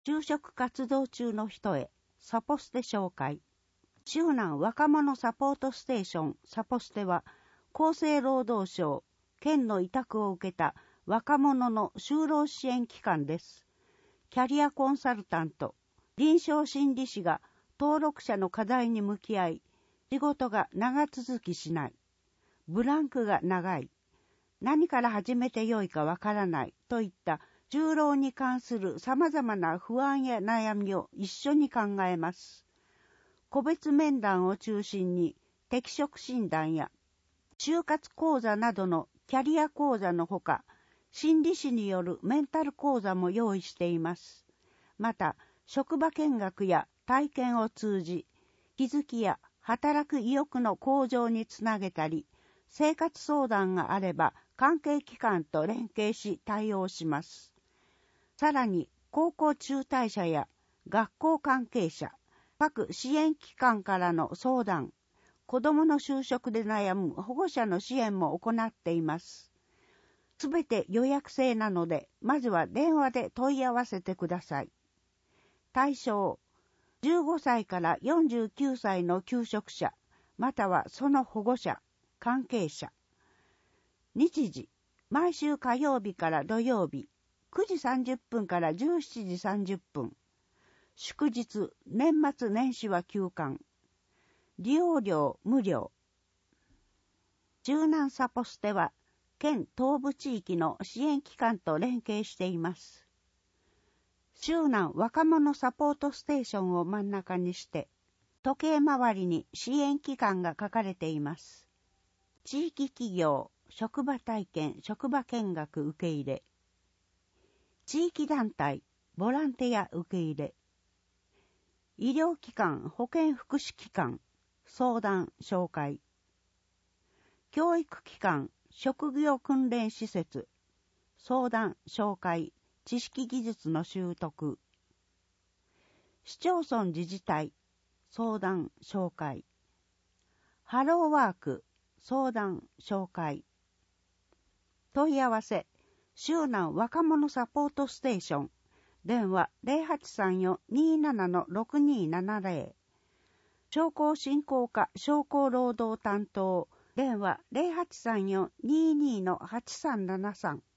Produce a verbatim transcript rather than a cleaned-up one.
就職活動中の人へサポステ紹介。周南若者サポートステーションサポステは厚生労働省県の委託を受けた若者の就労支援機関です。キャリアコンサルタント、臨床心理士が登録者の課題に向き合い、仕事が長続きしない、ブランクが長い、何から始めてよいかわからないといった就労に関する様々な不安や悩みを一緒に考えます。個別面談を中心に適職診断や就活講座などのキャリア講座のほか、心理士によるメンタル講座も用意しています。また、職場見学や体験を通じ、気づきや働く意欲の向上につなげたり、生活相談があれば関係機関と連携し対応します。さらに、高校中退者や学校関係者、各支援機関からの相談、子どもの就職で悩む保護者の支援も行っています。すべて予約制なので、まずは電話で問い合わせてください。対象、じゅうごさいからよんじゅうきゅうさいの求職者、またはその保護者、関係者。日時、毎週火曜日から土曜日、くじさんじゅっぷんからじゅうしちじさんじゅっぷん。祝日、年末年始は休館。利用料無料。周南サポステは、県東部地域の支援機関と連携しています。周南若者サポートステーションを真ん中にして、時計回りに支援機関が書かれています。地域企業、職場体験、職場見学受け入れ。地域団体、ボランティア受け入れ。医療機関、保健福祉機関、相談、紹介。教育機関、職業訓練施設、相談、紹介、知識技術の習得。市町村自治体、相談、紹介。ハローワーク、相談、紹介。問い合わせ、周南若者サポートステーション。電話 ゼロはちさんよん にーなな ろくにーななゼロ。商工振興課商工労働担当。電話 ゼロはちさんよん にーにー はちさんななさん。